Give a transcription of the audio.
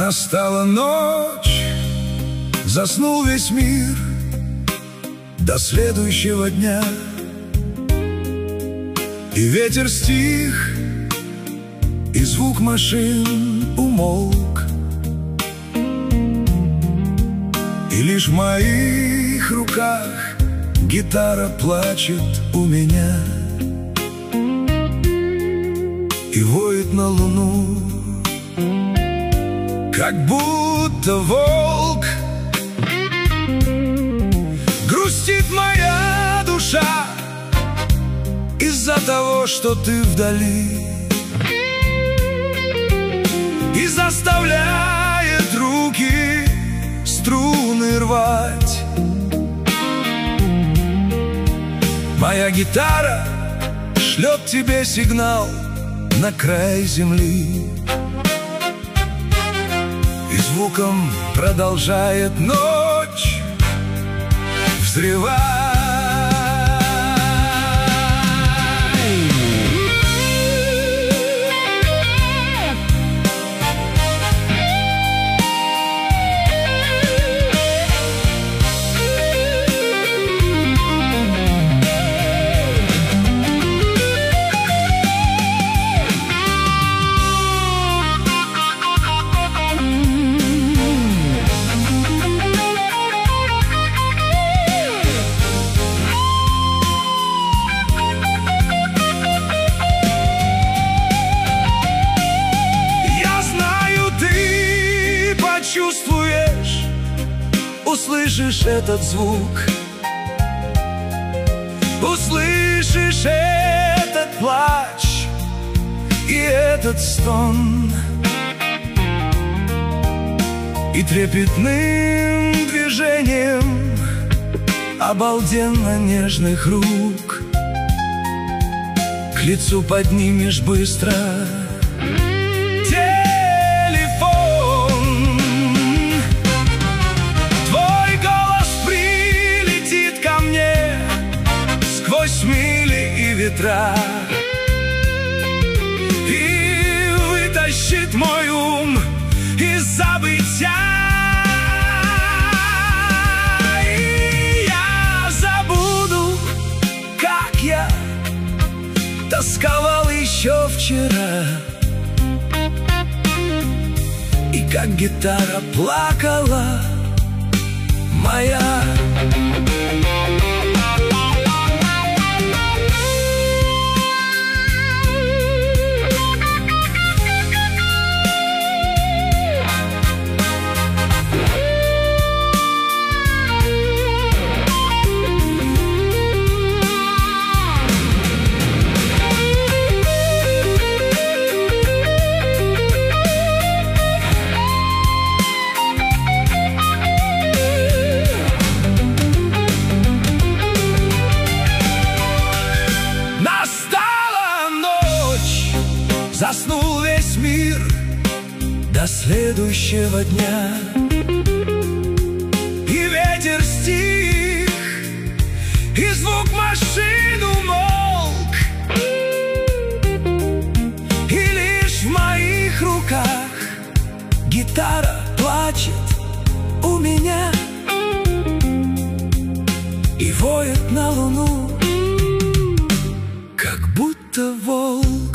Настала ночь, заснул весь мир до следующего дня. И ветер стих, и звук машин умолк, и лишь в моих руках гитара плачет у меня и воет на луну, как будто волк. Грустит моя душа из-за того, что ты вдали, и заставляет руки струны рвать. Моя гитара шлет тебе сигнал на край земли, и звуком продолжает ночь взрывать. Чувствуешь, услышишь этот звук, услышишь этот плач и этот стон, и трепетным движением обалденно нежных рук к лицу поднимешь быстро мили и ветра, и вытащит мой ум из забытья. И я забуду, как я тосковал еще вчера, и как гитара плакала моя. Заснул весь мир до следующего дня, и ветер стих, и звук машин умолк, и лишь в моих руках гитара плачет у меня и воет на луну, как будто волк.